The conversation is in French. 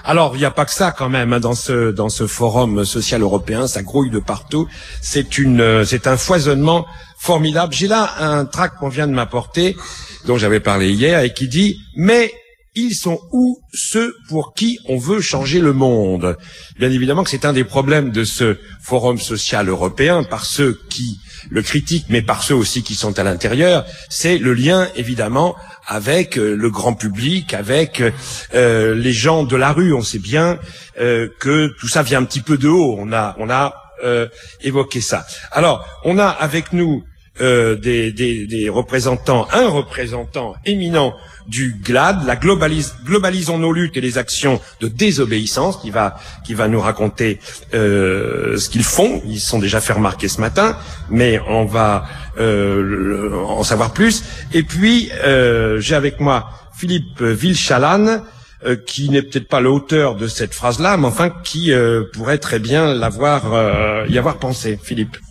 Alors, il n'y a pas que ça quand même hein, dans ce forum social européen, ça grouille de partout. C'est un foisonnement formidable. J'ai là un tract qu'on vient de m'apporter, dont j'avais parlé hier, et qui dit « Mais ils sont où ceux pour qui on veut changer le monde ?» Bien évidemment que c'est un des problèmes de ce forum social européen, par ceux qui le critiquent, mais par ceux aussi qui sont à l'intérieur, c'est le lien évidemment avec le grand public, avec les gens de la rue. On sait bien que tout ça vient un petit peu de haut. On a évoqué ça. Alors, on a avec nous des représentants, un représentant éminent du GLAD, la globalisons nos luttes et les actions de désobéissance, qui va nous raconter ce qu'ils font. Ils se sont déjà fait remarquer ce matin, mais on va en savoir plus. Et puis j'ai avec moi Philippe Vilchalan, qui n'est peut-être pas l'auteur de cette phrase-là, mais enfin qui pourrait très bien y avoir pensé. Philippe.